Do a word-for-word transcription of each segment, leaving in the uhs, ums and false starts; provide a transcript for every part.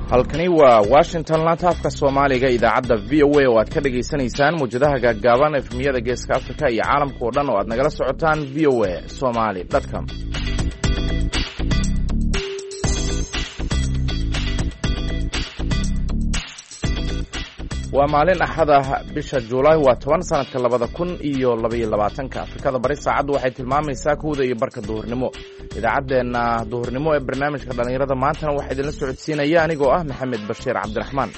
halkani waa Washington laanta afka Soomaaliga idaacadda V O A oo aad ka dhageysanaysaan muujadaha gaagaaban efmiyada Geeska Afrika iyo caalamka oo dhan oo aad nagala socotaan v o a somali dot com. waa maalin axad ah bisha Juulaay waa toban sanadka labada kun iyo laba iyo labaatanka. Afrikada bari saacadu waxay tilmaamaysaa kowda iyo barka duhurnimo. idaacadeena duhurnimo ee barnaamijka dhalinyarada maantana waxaa idinla socodsiinaya anigoo ah Maxamed Bashiir Cabdiraxmaan.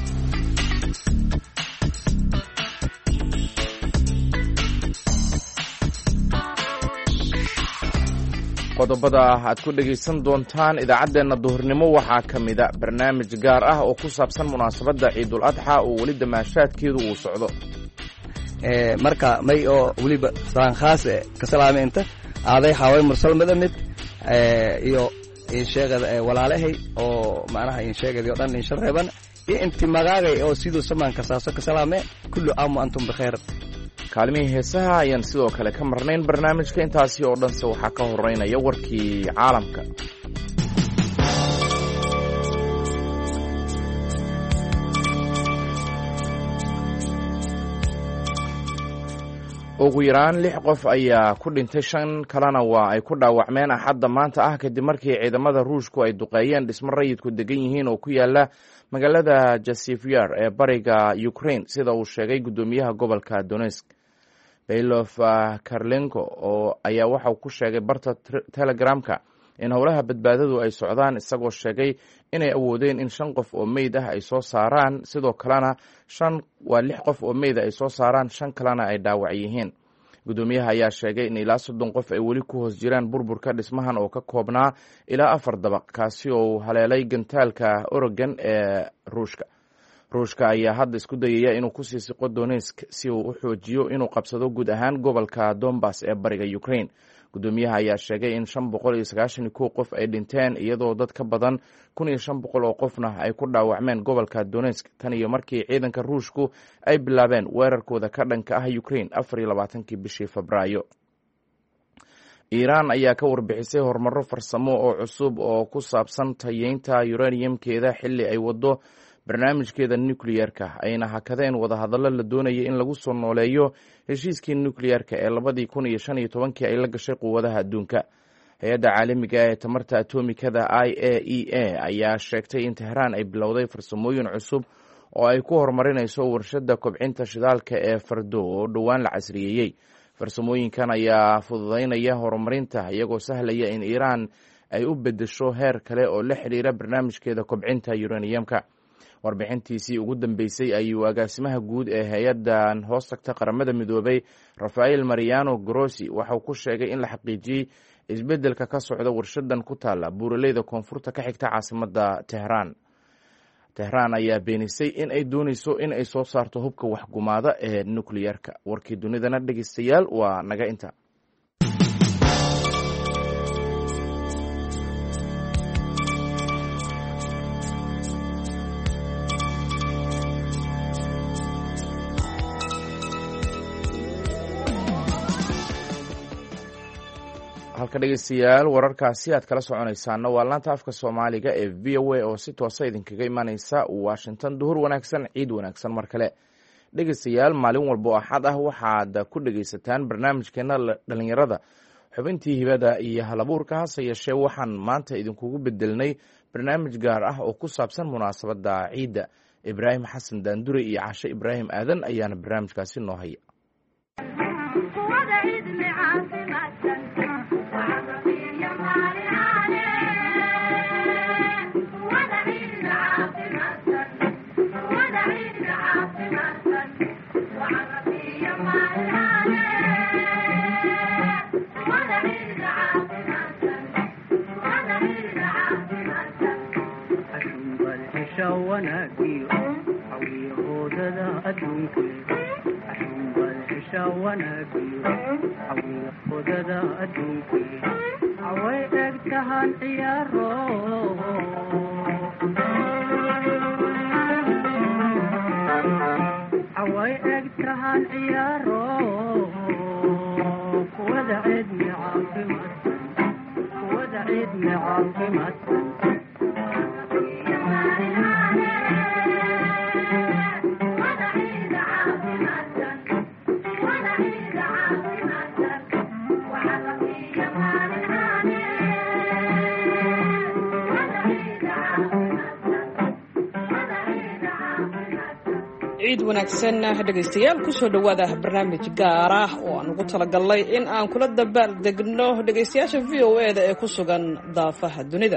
qodobada aad ku dhageysan doontaan idaacadeena duhurnimo waxaa ka mid ah barnaamij gaar ah oo ku saabsan munaasabadda Ciidul Adxa oo wali damaashaadkeedu uu socdo. ee marka may oo waliba saan khaas ah ka salaameynta aaday xaway mursal madamid ee iyo in sheegada walaalahay oo macnaha in sheegada oo dhan in shareeban iyo intii magaagay oo sidoo samaan ka saaso ka salaame kullu aamu antum bikhair. kaalmihii heesaha ayaan sidoo kale ka marnayn barnaamijka intaasi oo dhanse waxaa ka horeynaya warkii caalamka. ugu yaraan lix qof ayaa ku dhintay, shan kalena waa ay ku dhaawacmeen axadda maanta ah kadib markii ciidamada ruushku ay duqeeyeen dhismo rayidku degan yihiin oo ku yaala magaalada Jasifyar ee bariga Ukraine, sida uu sheegay guddoomiyaha gobolka Donetsk. Baylof Karlenko oo ayaa waxa uu ku sheegay barta Telegramka in howlaha badbaadadu ay socdaan, isagoo sheegay inay awoodeen in shan qof oo meyd ah ay soo saaraan, sidoo kalena shan waa lix qof oo meyd ah ay soo saaraan, shan kalena ay dhaawac yihiin. guddoomiyaha ayaa sheegay in ilaa soddon qof ay weli ku hoos jiraan burburka dhismahan oo ka koobnaa ilaa afar dabaq, kaasi oo haleelay gantaalka Oregon ee Ruushka. ruushka ayaa hadda isku dayaya inuu ku sii siqo Donetsk si uu u xoojiyo inuu qabsado guud ahaan gobolka Donbas ee bariga Ukraine. guddoomiyaha ayaa sheegay in shan boqol iyo sagaashan iyo kow qof ay dhinteen, iyadoo dad ka badan kun iyo shan boqol oo qofna ay ku dhaawacmeen gobolka Donetsk tan iyo markii ciidanka ruushku ay bilaabeen weerarkooda ka dhanka ah Ukraine afar iyo labaatankii bishii Febraayo. Iiraan ayaa ka warbixisay horumaro farsamo oo cusub oo ku saabsan tayeynta uraniumkeeda xilli ay wado barnaamijkeeda nuclear-ka, ayna hakadeen wadahadallo la doonayay in lagu soo nooleeyo heshiiskii nuclear-ka ee labadii kun iyo shan iyo tobankii ay la gashay quwadaha adduunka. hay-adda caalamiga ee tamarta atomikada I A E A ayaa sheegtay in Tehraan ay bilowday farsamooyin cusub oo ay ku horumarinayso warshadda kobcinta shidaalka ee Fardo oo dhowaan la casriyeeyey. farsamooyinkan ayaa fududeynaya horumarinta, iyagoo sahlaya in Iiraan ay u beddesho heer kale oo la xiriira barnaamijkeeda kobcinta uraniumka. warbixintiisii ugu dambeysay ayuu agaasimaha guud ee hay-addan hoos tagta qaramada midoobay Rafael Mariano Grossi waxa uu ku sheegay in la xaqiijiyey isbeddelka ka socda warshadan ku taala buuraleyda koonfurta ka xigta caasimadda Tehraan. Tehraan ayaa beenisay in ay doonayso in ay soo saarto hubka waxgumaada ee nuclear-ka. warkii dunidana dhegeystayaal waa naga inta. halka dhegeystayaal wararkaasi aad kala soconaysaana waa laanta afka Soomaaliga ee V O A oo si toosa idinkaga imanaysa Washington. duhur wanaagsan, ciid wanaagsan mar kale. dhegeystayaal maalin walba oo axad ah waxaad ku dhegeysataan barnaamijkeena dhalinyarada, xubintii hibada iyo halabuurka. hase yeeshee waxaan maanta idinkugu bedelnay barnaamij gaar ah oo ku saabsan munaasabadda ciidda. Ibraahim Xasan Daandure iyo Cashe Ibraahim Aadan ayaana barnaamijkaasi noo haya. عاصمة ciid wanaagsan dhegaystayaal ku soo dhawaada barnaamij gaar ah oo aan ugu talagalnay in aan kula dabaal degno dhegaystayaasha V O A da ee ku sugan daafaha dunida.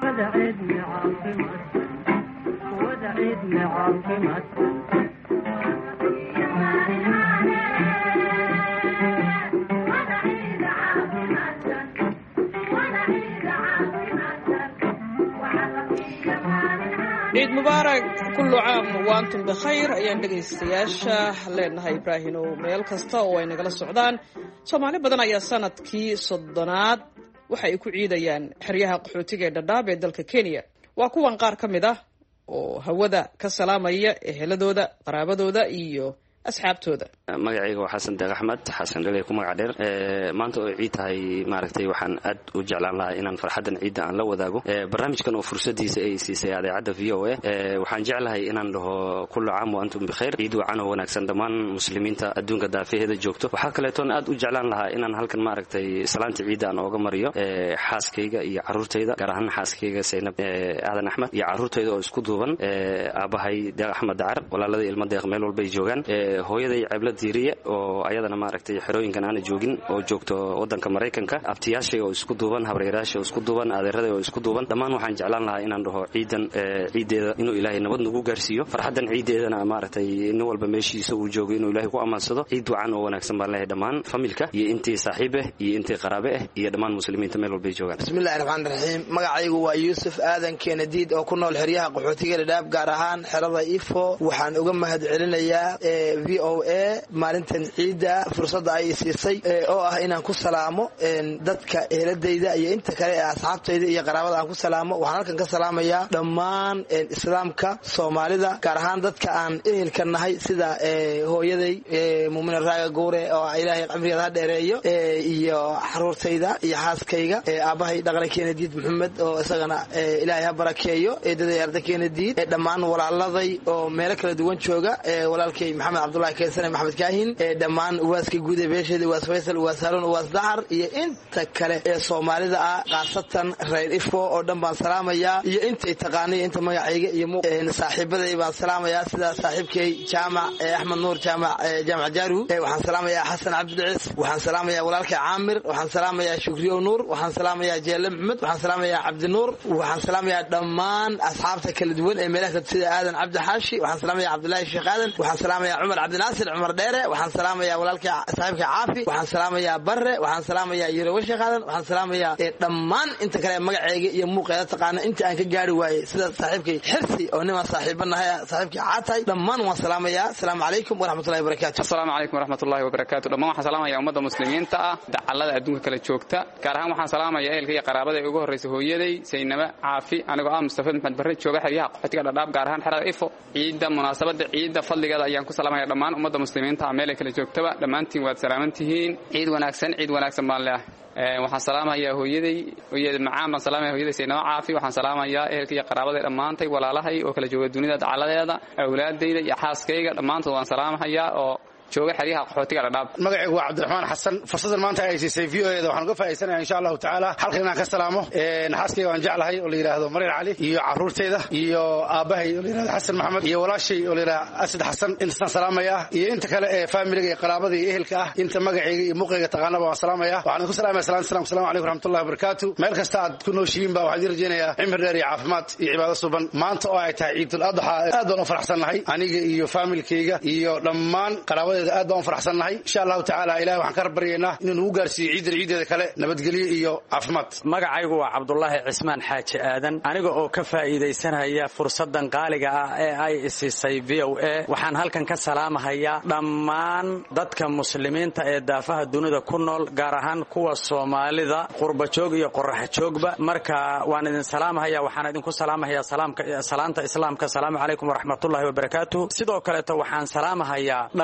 ciid mubaarak kullu caam waantum bikhayr ayaan dhegaystayaasha leenahay ibraahino meel kasta oo ay nagala socdaan. Soomaali badan ayaa sanadkii soddonaad waxa ay ku ciidayaan xeryaha qaxootiga ee Dadaab ee dalka Kenya. Waa kuwan qaar ka mid ah oo hawada ka salaamaya eheladooda, qaraabadooda iyo asxaabtooda. magacayga waa xasan deeq axmed xasan dhalay ku magac dheer ee maanta oo ciid tahay maaragtay waxaan aad u jeclaan lahaa inaan farxadan ciidda aan la wadaago ee barnaamijkan oo fursadiisa ay siisay idaacadda V O A ee waxaan jeclahay inaan dhaho kullu caam wa antum bikhayr ciid wacan oo wanaagsan dhammaan muslimiinta adduunka daafaheeda joogto. waxaa kaleeto aad u jeclaan lahaa inaan halkan maaragtay salaanta ciidda aan ooga mariyo ee xaaskayga iyo carruurtayda gaar ahaan xaaskayga Saynab ee aadan axmed iyo carruurtayda oo isku duuban ee aabahay deeq axmed dacar walaalada ilmo deeq meel walba ay joogaan ee hooyaday ceebla diiriye oo ayadana maaragtay xerooyinkan aan joogin oo joogto wadanka Mareykanka abtiyaashay oo isku duuban habreeraashay oo isku duuban adeeraday oo isku duuban dhammaan waxaan jeclaan lahaa inaan dhaho ciidan ciideeda inuu Ilaahay nabad nagu gaarsiiyo farxadan ciideedana maaragtay in walba meeshiisa uu joogo inuu Ilaahay ku amaansado ciid wacan oo wanaagsan baan leeyahay dhammaan familka iyo intii saaxiibe iyo intii qaraabe ah iyo dhammaan muslimiinta meel walba joogaan. bismillaahir rahmaanir rahiim magacaygu waa Yuusuf Aadan Keenadiid oo ku nool xeryaha qaxootiga Dadaab gaar ahaan xerada Ifo waxaan uga mahad celinayaa V O A maalintan ciida fursada ay siisay oo ah inaan ku salaamo dadka eheladayda iyo inta kale ee asxaabtayda iyo qaraabada aan ku salaamo. waxaan halkan ka salaamayaa dhammaan islaamka Soomaalida gaar ahaan dadka aan ehelka nahay sida hooyaday Muumin Raaga Goore oo Ilaahay cimrigeeda ha dheereeyo iyo xaruurtayda iyo xaaskayga aabahay dhaqan Keenadiid Maxamed oo isagana Ilaahay ha barakeeyo eedaday arday Keenadiid dhammaan walaaladay oo meel kala duwan jooga walaalkay Maxamed Cabdullaahi Keensane Maxamed Kaahin dhammaan waaska guud ee beesheeda waas Faysal waas Harun waas Dahar iyo inta kale ee Soomaalida ah qaasatan reer Ifo oo dhan baan salaamayaa iyo inta taqaanay inta magacayga iyo saaxiibaday baan salaamayaa sida saaxiibkay Jaamac Axmed Nuur Jaamac Jaamac Jaaru waxaan salaamayaa Xasan Cabdicis waxaan salaamayaa walaalkay Caamir waxaan salaamayaa Shukriyo Nuur waxaan salaamayaa Jeelle Maxamed waxaan salaamayaa Cabdi Nuur waxaan salaamayaa dhammaan asxaabta kala duwan ee meelaha sida Aadan Cabdi Xaashi waxaan salaamayaa Cabdullaahi Sheekh Aadan waxaan salaamayaa Umar Cabdi Naasir Umar Dheere waxaan salaamayaa walaalkay saaxiibkay Caafi waxaan salaamayaa Barre waxaan salaamayaa Yiro Sheekh Aadan waxaan salaamayaa dhammaan inta kale magacayga iyo muuqeeda taqaana inta aan ka gaari waayay sida saaxiibkay Xirsi oo nima saaxiibanahay saaxiibkay Caatay dhammaan waan salaamayaa assalaamu calaykum waraxmatullaahi wabarakaatuh. assalaamu calaykum waraxmatullaahi wabarakaatuh. dhammaan waxaan salaamayaa ummadda muslimiinta ah dacallada adduunka kala joogta gaar ahaan waxaan salaamayaa ehelka iyo qaraabada ugu horreysay hooyaday Saynaba Caafi anigoo ah Mustafa Maxamed Barre jooga xeryaha qaxootiga Dadaab gaar ahaan xerada Ifo ciidda munaasabada ciidda fadligeeda ayaan ku salaamayaa dhammaan ummadda muslimiinta meel kala joogtaba dhammaantiin waad salaamantihiin ciid wanaagsan ciid wanaagsan baan leeyahay. waxaan salaamayaa hooyaday hooyaday macaan baan salaamayaa hooyaday Saynaba Caafi waxaan salaamayaa ehelka iyo qaraabada dhammaantay walaalahay oo kala jooga dunida dacaladeeda awlaadayda iyo xaaskayga dhammaantood waan salaamayaa oo jooga xeryaha qaxootiga Dadaab. magacaygu waa Cabdiraxmaan Xasan fursadan maanta ay siisay V O A da waxaan uga faa'iideysanayaa insha Allah taala halkan inaan ka salaamo ee xaaskayga waan jeclahay oo la yiraahdo Mariin Cali iyo carruurtayda iyo aabahay oo la yiraahdo Xasan Maxamed iyo walaashay oo la yiraahdo Asad Xasan intaan salaamaya iyo inta kale ee familiga iyo qaraabada iyo ehelka ah inta magacayga iyo muuqayga taqaanaba waan salaamaya waxaan ku salaamayaa salaam salaam assalamu alaykum waraxmatullaahi wabarakaatuh. meel kasta aad ku nooshiin baa waxaan rajaynayaa cimri dheer iyo caafimaad iyo cibaado suban maanta oo ay tahay Ciidul Adha aad baan u faraxsanahay aniga iyo familkayga iyo dhammaan qaraabada aad baan faraxsanahay insha Allah taala ilaahay waxaan ka baryaynaa inuu nagu gaarsiiyo ciidan ciideeda kale nabadgelyo iyo caafimaad. magacaygu waa Cabdullaahi Cismaan Xaaji Aadan aniga oo ka faa'iideysanaya fursadan qaaliga ah ee ay siisay V O A waxaan halkan ka salaamayaa dhammaan dadka muslimiinta ee daafaha dunida ku nool gaar ahaan kuwa Soomaalida qurba joog iyo qorax joogba marka waan idin salaamayaa waxaan idin ku salaamayaa salaamka salaanta islaamka assalaamu calaykum waraxmatullaahi wabarakaatuh. sidoo kale waxaan salaamayaa dhammaan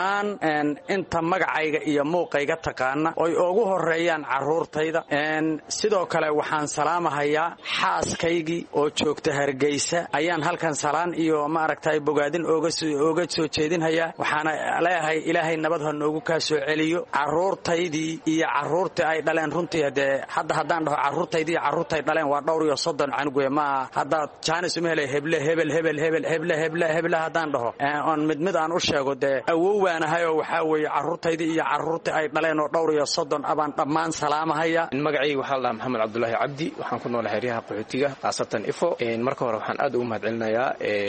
dhammaan inta magacayga iyo muuqayga taqaana oy ugu horeeyaan carruurtayda sidoo kale waxaan salaamahayaa xaaskaygii oo joogta Hargeysa ayaan halkan salaan iyo maaragtay bogaadin ooga ooga soo jeedinhayaa waxaana leeyahay ilaahay nabad ha noogu ka soo celiyo carruurtaydii iyo carruurtii ay dhaleen runtii hadee hadda haddaan dhaho carruurtaydii carruurtay dhaleen waa dhowr iyo soddon canuge ma hadda jaanis uma helay heble hebel hebel hebel heble heble heble haddaan dhaho on mid mid aan u sheego dee awowwaanahay oo waxaa weeye carruurtaydii iyo carruurtii ay dhaleen oo dhowr iyo soddon abaan dhammaan salaamahaya magacayga waxaa la maxamed cabdullaahi cabdi waxaan ku nool xeryaha qaxootiga khaasatan ifo marka hore waxaan aad ugu mahadcelinayaa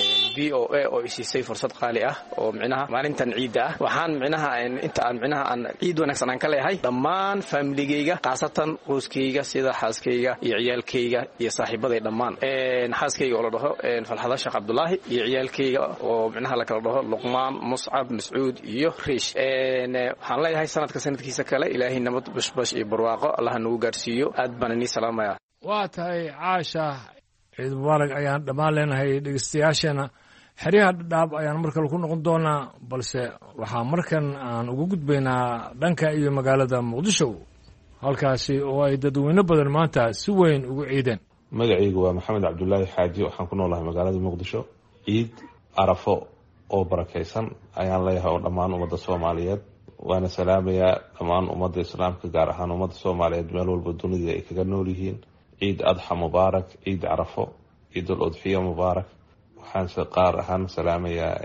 v o a oo isiisay fursad qaali ah oo micnaha maalintan ciidda ah waxaan micnaha inta aan micnaha aan ciid wanaagsan aan ka leeyahay dhammaan familigeyga khaasatan qoyskeyga sida xaaskeyga iyo ciyaalkeyga iyo saaxiibaday dhammaan xaaskeyga oo la dhaho falxada sheekh cabdullaahi iyo ciyaalkeyga oo micnaha la kala dhaho luqmaan muscab mascuud iyo riish waxaan leeyahay sanadka sanadkiisa kale ilaahay nabad bashbash iyo barwaaqo allah nagu gaarsiiyo aad baan inii salaamaya waa tahay caasha ciid mubaarak ayaan dhammaan leenahay dhegeystayaasheena xeryaha dhadhaab ayaan mar kale ku noqon doonaa balse waxaa markan aan ugu gudbaynaa dhanka iyo magaalada muqdisho halkaasi oo ay dadweyne badan maanta si weyn ugu ciideen magacaygu waa maxamed cabdulaahi xaaji waxaan ku noolahay magaalada muqdisho ciid arafo oo barakaysan ayaan leeyahay oo dhammaan ummadda soomaaliyeed waana salaamayaa dhammaan ummadda islaamka gaar ahaan ummadda soomaaliyeed meel walba dunida ay kaga nool yihiin ciid adxa mubaarak ciid carafo ciidul udxiya mubaarak waxaanse qaar ahaan salaamayaa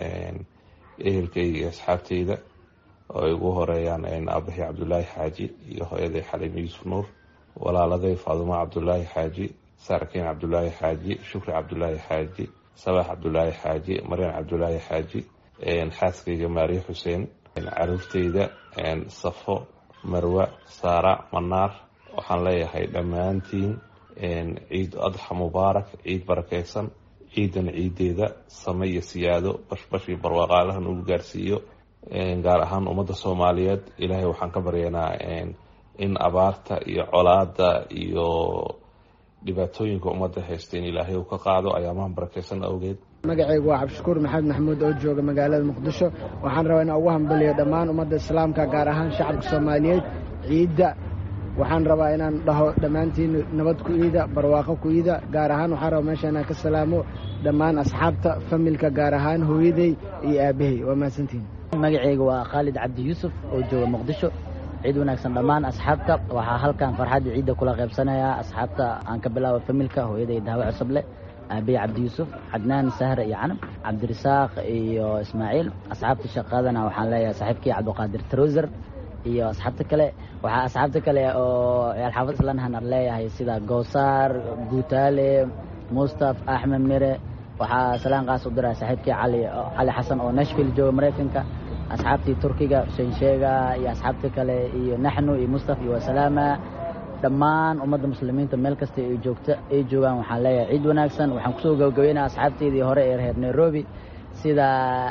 ehelkayga iyo asxaabteyda oo ay ugu horeeyaan aabahay cabdulaahi xaaji iyo hooyaday xaliim yuusuf nuur walaaladay faadumo cabdulaahi xaaji saarkiin cabdulaahi xaaji shukri cabdulaahi xaaji sabax cabdulaahi xaaji maryan cabdulaahi xaaji xaaskayga maariya xuseen caruurteyda safo marwa saara manaar waxaan leeyahay dhammaantiin ciid adxa mubaarak ciid barakaysan ciidan ciideeda same iyo siyaado bashbash iyo barwaaqaalahan ugu gaarsiiyo gaar ahaan ummadda soomaaliyeed ilaahay waxaan ka baryaynaa in abaarta iyo colaada iyo dhibaatooyinka ummadda haysta in ilaahay uu ka qaado ayaamahan barakaysan awgeed magacaygu waa cabdishakuur maxamed maxamuud oo jooga magaalada muqdisho waxaan rabaa inaan ugu hambaliyo dhammaan ummadda islaamka gaar ahaan shacabka soomaaliyeed ciidda waxaan rabaa inaan dhaho dhammaantiin nabad ku iida barwaaqo ku iida gaar ahaan waxaan rabaa meesha inaan ka salaamo dhammaan asxaabta familka gaar ahaan hooyaday iyo aabahay waa mahadsantihin magacayga waa khaalid cabdi yuusuf oo jooga muqdisho ciid wanaagsan dhammaan asxaabta waxaa halkan farxadda ciidda kula qaybsanayaa asxaabta aan ka bilaabo familka hooyaday daawo cusuble aabay cabdi yuusuf cadnaan sahre iyo canab cabdirasaaq iyo ismaaciil asxaabta shaqadana waxaan leeyahay saaxiibkii cabdiqaadir taroser iyo asxaabta kale waxaa asxaabta kale oo alxaafad islaanahan leeyahay sida goosaar guutaale mustaf axmed mire waxaa salaan qaas u diraa saaxiibkii cali cali xasan oo nashville jooga maraykanka asxaabtii turkiga xuseen sheega iyo asxaabta kale iyo naxnu iyo mustaf iyo wasalaama dhammaan ummadda muslimiinta meel kasta ay joogta ay joogaan waxaan leeyahay ciid wanaagsan waxaan kusoo gabagabeynaa asxaabteedii hore ee reer nairobi sida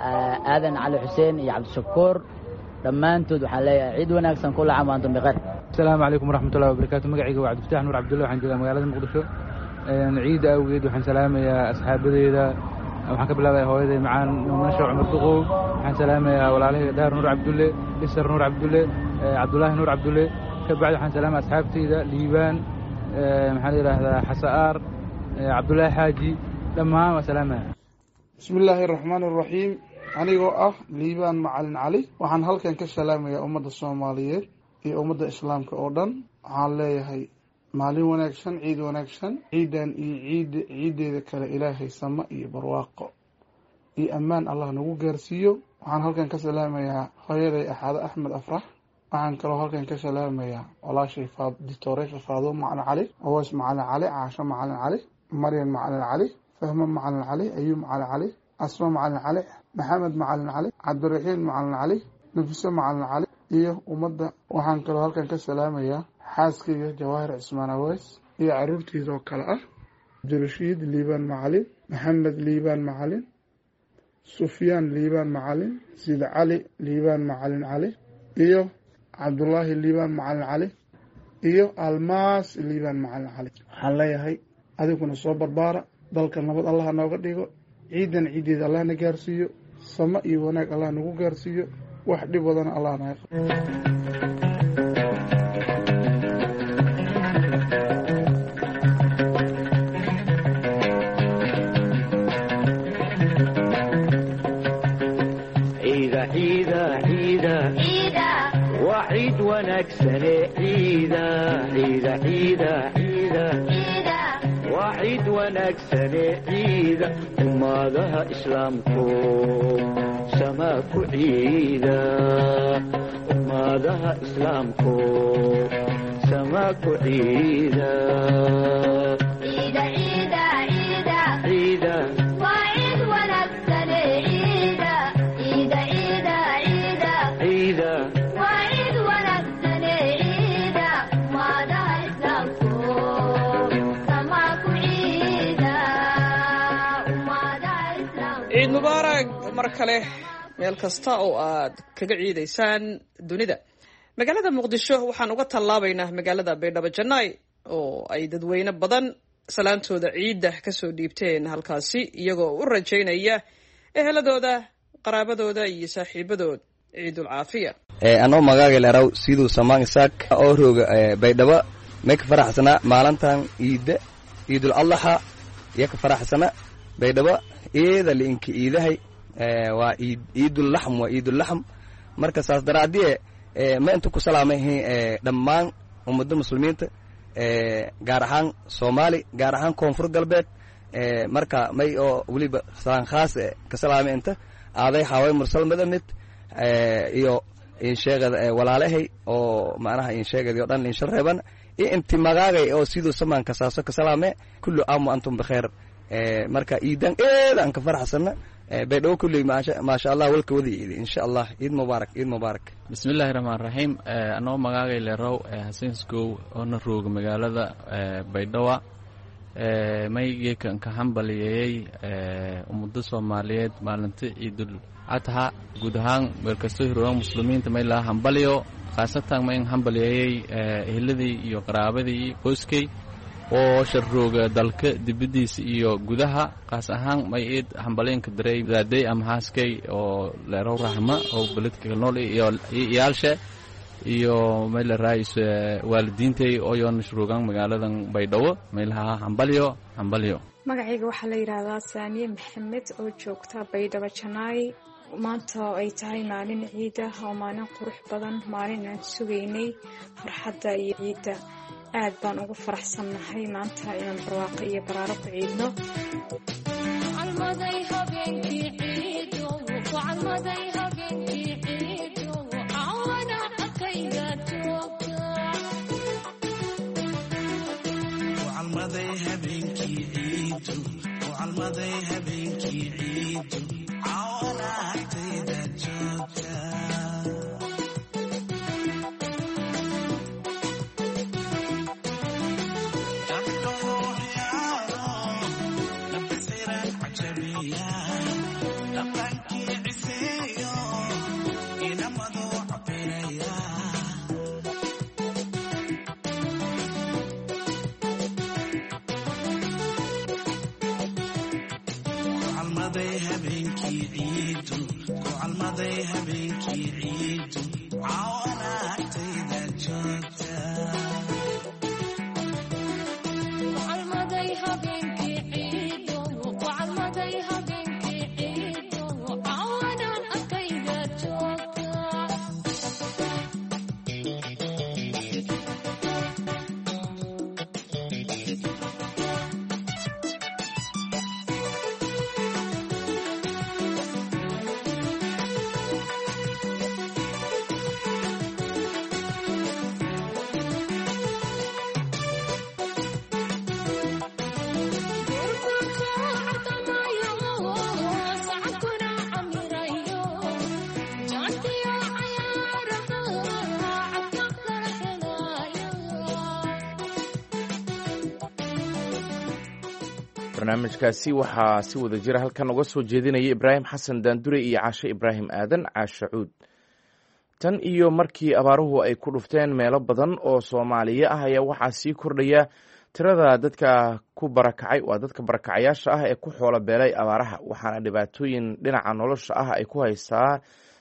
aadan cali xuseen iyo cabdishakuur dhammaantood waxaan leeyahay ciid wanaagsan kula caam antum biqayr asalaamu calaykum waraxmatullahi wabarakaatu magacayga waa cabdifataax nuur cabdulle waxaan joogaa magaalada muqdisho ciidda awgeed waxaan salaamayaa asxaabadeeda waxaan ka bilaabaya hooyaday macaan nuumasho cumar duqow waxaan salaamayaa walaalahayga daar nuur cabdulle isar nuur cabdulle cabdulaahi nuur cabdulle kabacdi waxaan salaamaya asxaabteyda liibaan maxaa la yidhaahdaa xasa'aar cabdulaahi xaaji dhammaan waa salaamaya bismi illaahi araxmaan araxiim anigoo ah liibaan macalin cali waxaan halkan ka salaamayaa ummadda soomaaliyeed iyo ummadda islaamka oo dhan waxaan leeyahay maalin wanaagsan ciid wanaagsan ciidan iyo ciid ciiddeeda kale ilaahay sama iyo barwaaqo iyo ammaan allah nagu gaarsiiyo waxaan halkan ka salaamayaa hooyaday axaado axmed afrax waxaan kaloo halkan ka salaamayaa walaashay dictooreysha faadumo macalin cali aways macalin cali caasho macalin cali maryan macalin cali fahmo macalin cali ayuub macalin cali asma macalin cali maxamed macalin cali cabdiraxiim macalin cali nafiso macalin cali iyo ummadda waxaan kaloo halkan ka salaamayaa xaaskayga jawaahir cismaan aways iyo caruurtiisa oo kale ah abdirashiid liibaan macalin maxamed liibaan macalin sufyaan liibaan macalin sid cali liibaan macalin cali iyo cabdulaahi liibaan macalin cali iyo almaas liibaan macalin cali waxaan leeyahay adiguna soo barbaara dalka nabad allah nooga dhigo ciidan ciiddeeda allah na gaarsiiyo samo iyo wanaag allah nagu gaarsiiyo wax dhib badan allah naga وعيد ونكسني عيدا عيدا عيدا عيدا وعيد ونكسني عيدا وماذا إسلامكم سماكو عيدا وماذا إسلامكم سماكو عيدا عيدا عيدا عيدا عيدا وعيد ونكسني عيدا عيدا عيدا عيدا عيدا ciid mubaarak mar kale meel kasta oo aad kaga ciidaysaan dunida. magaalada muqdisho waxaan uga tallaabaynaa magaalada baydhabo jannaay oo ay dadweyne badan salaantooda ciidda kasoo dhiibteen halkaasi iyagoo u rajaynaya eheladooda qaraabadooda iyo saaxiibadood ciidul caafiya. anoo magaaga leeraw siduu samaan isaak oo rooga baydhabo may ka faraxsana maalintan ciidda ciidul adlaxa iyo ka faraxsana baydhabo eeda liinka iidahay waa ciidul laxm waa ciidul laxm marka saas daraadii ma inta ku salaamay dhammaan ummadda muslimiinta gaar ahaan Soomaali gaar ahaan koonfur galbeed marka may oo waliba salaan khaas ka salaamay inta aaday haway mursal madamid iyo in sheegada walaalahay oo macnaha in sheegada oo dhan in sharreeban inti magaagay oo sidoo samaan ka saaso ka salaamay kullu aam antum bikhair marka iidan eedan ka faraxsana baydhabo kulli ma sha Allah walka wadi insha Allah ciid mubaarak ciid mubaarak. bismillaahir rahmaanir rahiim anoo magaagay leerow Hasiinskow oo na rooga magaalada baydhabo mayga kan ka hambaliyay ummadda Soomaaliyeed maalinta ciidul adha guud ahaan markastoo hiroogan muslimiinta may la hambaliyo khaasatan may hambaliyay eheladii iyo qaraabadii qoyskay oo sharrooga dalka dibadiisa iyo gudaha qaas ahaan may eed hambaleenka daray daaday ama haaskay oo leerow rahma oo baladka nool iyo iyaalshe iyo may la raayis waalidiintay oo yoon sharroogan magaaladan baydhabo may laha hambaliyo hambaliyo. magacayga waxaa la yiraahdaa Saamiye Maxamed oo joogta baydhabo Janaay. maanta ay tahay maalin ciid ah oo maalin qurux badan maalin aan sugaynay farxadda iyo ciidda aad baan ugu faraxsanahay maanta inaan barwaaqo iyo baraaro ku ciidno. almaday habeenkii ciido wacalmaday habeenkii ciido awana akayga joogta wacalmaday habeenkii ciido wacalmaday habeenkii ciido awana akayga joogta almaday habeenkii ciidu cawana agtayda joogta almaday habeenkii ciidu almaday habeenkii ciidu cawana agtayda joogta barnaamijkaasi waxaa si wada jira halkan uga soo jeedinaya Ibraahim Xasan Daandure iyo Caashe Ibraahim Aadan Caashe Cuud. tan iyo markii abaaruhu ay ku dhufteen meelo badan oo Soomaaliya ah ayaa waxaa sii kordhaya tirada dadka ku barakacay waa dadka barakacayaasha ah ee ku xoolo beelay abaaraha waxaana dhibaatooyin dhinaca nolosha ah ay ku haysaa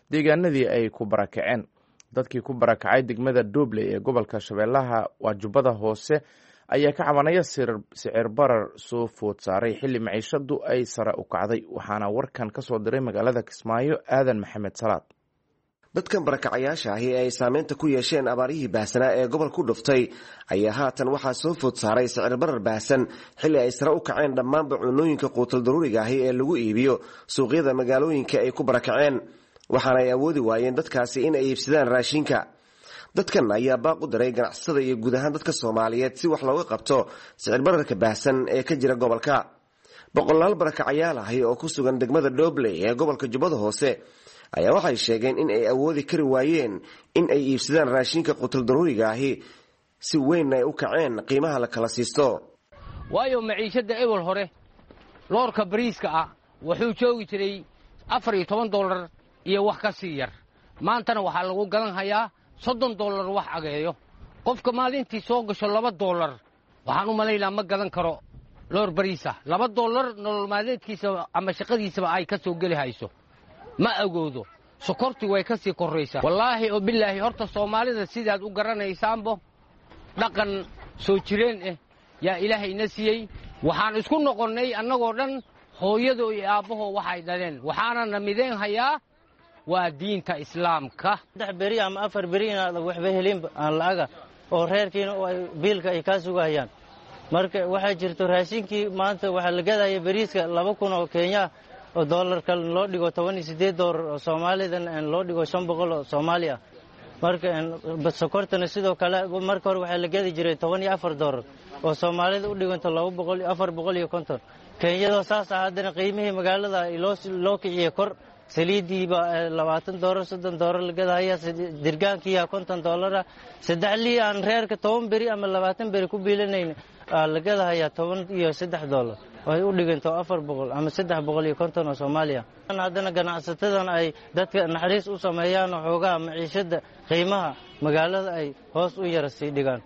deegaanadii ay ku barakaceen. dadkii ku barakacay degmada Doobley ee gobolka Shabeellaha waa Jubbada Hoose ayaa ka cabanaya sicir barar soo food saaray xilli maciishadu ay sare u kacday. waxaana warkan ka soo diray magaalada Kismaayo Aadan Maxamed Salaad. dadkan barakacayaasha ahi ay saameynta ku yeesheen abaarihii baahsanaa ee gobol ku dhuftay ayaa haatan waxaa soo food saaray sicir barar baahsan xilli ay sare u kaceen dhammaanba cunooyinka quutal daruuriga ahi ee lagu iibiyo suuqyada magaalooyinka ay ku barakaceen, waxaana ay awoodi waayeen dadkaasi in ay iibsadaan raashinka. dadkan ayaa baaq u diray ganacsatada iyo guud ahaan dadka Soomaaliyeed si wax looga qabto sicir bararka baahsan ee ka jira gobolka. boqolaal barakacayaal ahi oo ku sugan degmada Doobley ee gobolka Jubbada Hoose ayaa waxay sheegeen in ay awoodi kari waayeen in ay iibsadaan raashinka quutal daruuriga ahi si weyn ay u kaceen qiimaha la kala siisto. waayo maciishada ewel hore loorka bariiska ah wuxuu joogi jiray afar iyo toban dollar iyo wax ka sii yar. maantana waxaa lagu galan hayaa soddon dollar wax ageeyo. qofka maalintii soo gasho laba dollar waxaan u malaynaa ma gadan karo loor bariisa. laba dollar nolol maalmeedkiisa ama shaqadiisaba ay ka soo geli hayso ma agoodo. sokorti way ka sii koraysaa. wallaahi oo billaahi horta Soomaalida sidaad u garanaysaanbo dhaqan soo jireen eh yaa Ilaahay na siiyey. waxaan isku noqonnay annagoo dhan hooyado iyo aabbaho waxay dhaleen, waxaana namideen hayaa waa diinta islaamka. saddex beri ama afar beri inaad waxba helin aan la'aga oo reerkiina oo biilka ay ka sugayaan. marka waxa jirto raashinkii maanta waxa la gadaya bariiska laba kun oo Kenya oo dollarka loo dhigo toban iyo siddeed dollar oo Soomaalidan aan loo dhigo shan boqol oo Soomaaliya. marka sokortana sidoo kale marka hore waxa la gadi jiray toban iyo afar dollar oo Soomaalida u dhiganto laba boqol iyo afar boqol iyo konton. Kenyada saas ah hadana qiimihii magaalada loo loo kiciye kor saliidii ba labaatan dollar soddon dollar la gadaya dirgaankii konton dollar saddex lii aan reerka toban beri ama labaatan beri ku biilanayna la gadaya toban iyo saddex dollar way u dhiganto afar boqol ama saddex boqol iyo konton oo Soomaaliya. hadana ganacsatadan ay dadka naxariis u sameeyaan xoogaa maciishada qiimaha magaalada ay hoos u yara sii dhigaan.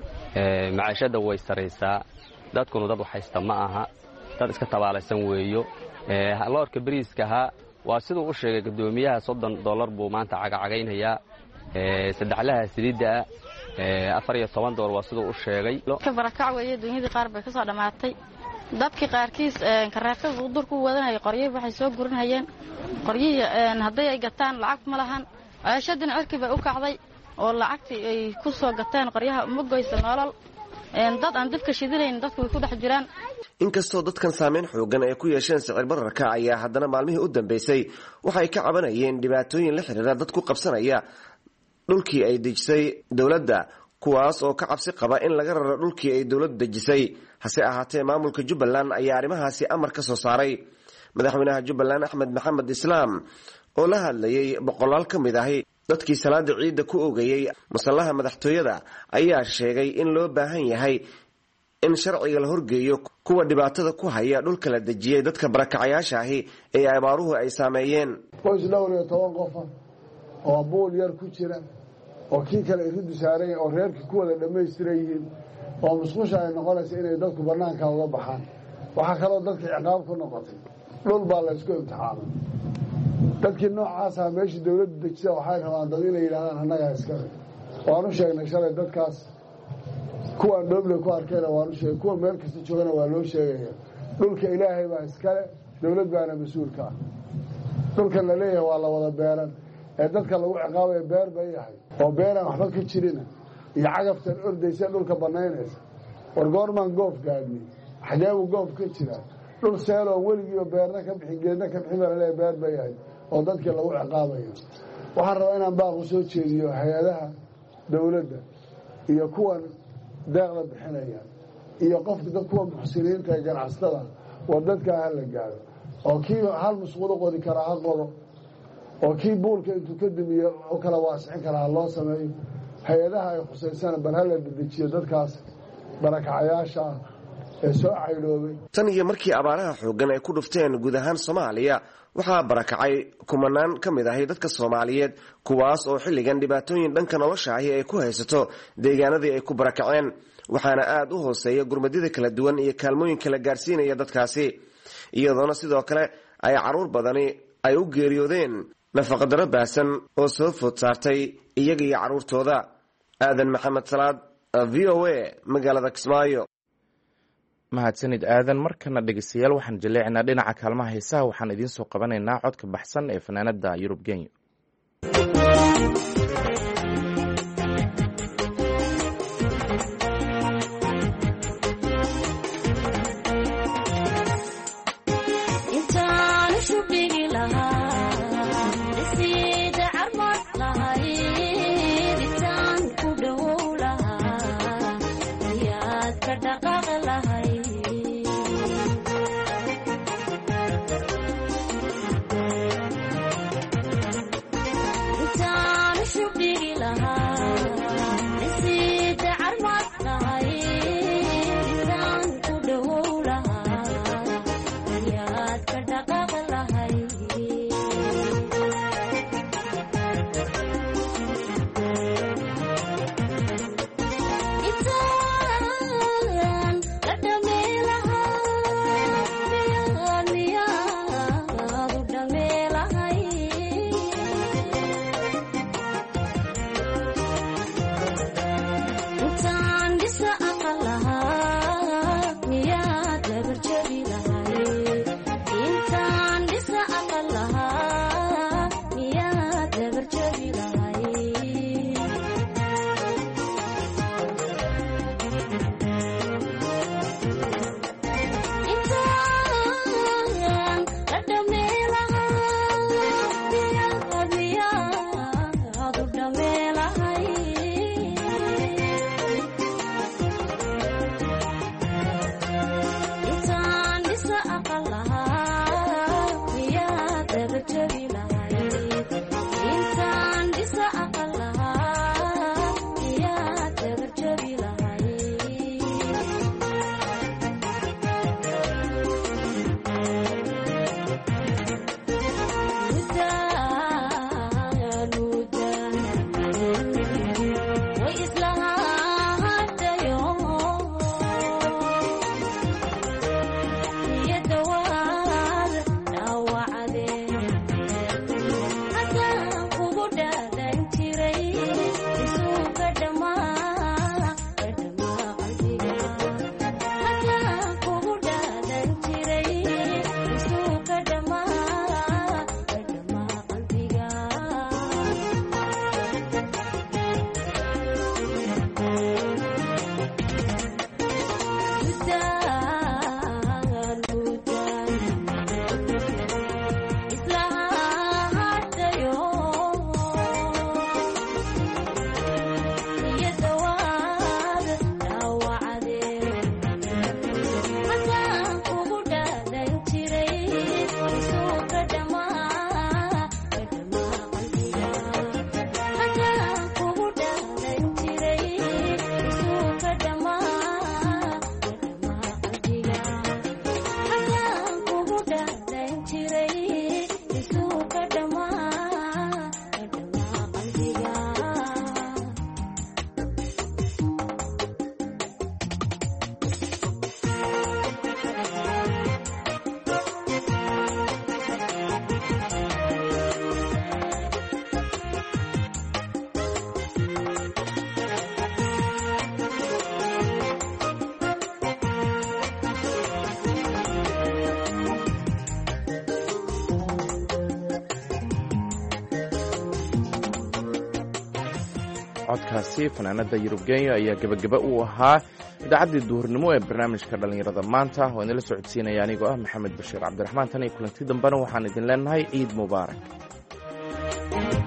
ee maciishada way sareysaa. dadkuna dad waxaysta ma aha, dad iska tabaalaysan weeyo. ee loorka bariiska ha waa sidoo u sheegay gudoomiyaha soddon dollar buu maanta cagacagaynayaa. ee saddexlaha saliida ee afar iyo toban dollar waa sidoo u sheegay. ka barakac weeye dunyadii qaar bay ka soo dhamaatay. dadkii qaarkiis ee kareefada u durku wadanay qoryo waxay soo gurinayeen. qoryihi haday ay gataan lacag ma lahan. aashadina cirki bay u kacday oo lacagtii ay ku soo gataan qoryaha uma goysan nolol. een dad aan dibka shidinayn dadku way ku dhex jiraan. inkastoo dadkan saameyn xoogan ay ku yeesheen sicir bararka ayaa haddana maalmihii u dambeysay waxay ka cabanayeen dhibaatooyin la xiriira dad ku qabsanaya dhulkii ay dejisay dowladda, kuwaas oo ka cabsi qaba in laga raro dhulkii ay dowladdu dejisay. hase ahaatee maamulka Jubbaland ayaa arrimahaasi amar ka soo saaray. madaxweynaha Jubbaland Axmed Maxamed Islaam oo la hadlayay boqolaal ka mid ahi dadkii salaada ciidda ku oogayay masallaha madaxtooyada ayaa sheegay in loo baahan yahay in sharciga la horgeeyo kuwa dhibaatada ku haya dhulka la dejiyay dadka barakacayaasha ahi ee abaaruhu ay saameeyeen. qoys dhowr iyo toban qof oo buul yar ku jira oo kii kale iridu saaray oo reerkii ku wada dhammaystiran yihiin oo musqusha ay noqonaysa inay dadku bannaanka uga baxaan. waxaa kaloo dadka ciqaab ku noqotay dhul baa la isku imtixaamay. dadkii noocaasa meeshii dowladdu dejisa waxay rabaan dad inay yidhahdaan annagaa iskale. waanu sheegnay shalay dadkaas kuwaan Doobley ku arkayna waanu sheegay, kuwa meel kasta joogana waa loo sheegaya. dhulka ilaahay baa iskale, dowlad baana mas-uulka ah. dhulkan la leeyahay waa la wada beeran ee dadka lagu ciqaabaya beer bay yahay oo beeraan waxba ka jirina iyo cagaftan ordaysa dhulka banaynaysa. war goormaan goof gaadhnay xageebu goof ka jira dhul seeloo weligii oo beerna ka bixin geedna ka bixin baa laleeyahay beer bay yahay oo dadkii lagu ciqaabayo. waxaan rabaa inaan baaq u soo jeediyo hay-adaha dowladda iyo kuwan deeqda bixinaya iyo qofka dad kuwa muxsiniinta ee ganacsatada war dadkaa ha la gaaro oo kii hal musquul u qodi karaa ha qodo oo kii buulka intuu ka dumiyo u kala waasicin karaa ha loo sameeyo. hay-adaha ay khusaysana bal ha la dedejiyo dadkaas barakacayaasha ah ee soo caydhoobay. tan iyo markii abaaraha xoogan ay ku dhufteen guud ahaan Soomaaliya waxaa barakacay kumanaan ka mid ahi dadka Soomaaliyeed, kuwaas oo xilligan dhibaatooyin dhanka nolosha ahi ay ku haysato deegaanadii ay ku barakaceen. waxaana aad u hooseeya gurmadida kala duwan iyo kaalmooyin kala gaarsiinaya dadkaasi, iyadoona sidoo kale ay caruur badani ay u geeriyoodeen nafaqadaro baasan oo soo food saartay iyaga iyo carruurtooda. aadan maxamed salaad, v o a, magaalada Kismaayo. mahadsanid aadan. markana dhegeystayaal waxaan jaleecinaa dhinaca kaalmaha heesaha. waxaan idiin soo qabanaynaa codka baxsan ee fanaanada Yurub Genyo. codkaasi fanaanada Yurub Genyo ayaa gabagaba u ahaa idaacaddii duhurnimo ee barnaamijka dhalinyarada maanta. oo idinla socodsiinaya anigoo ah Maxamed Bashiir Cabdiraxmaan. tan iyo kulanti dambena waxaan idin leenahay ciid mubaarak.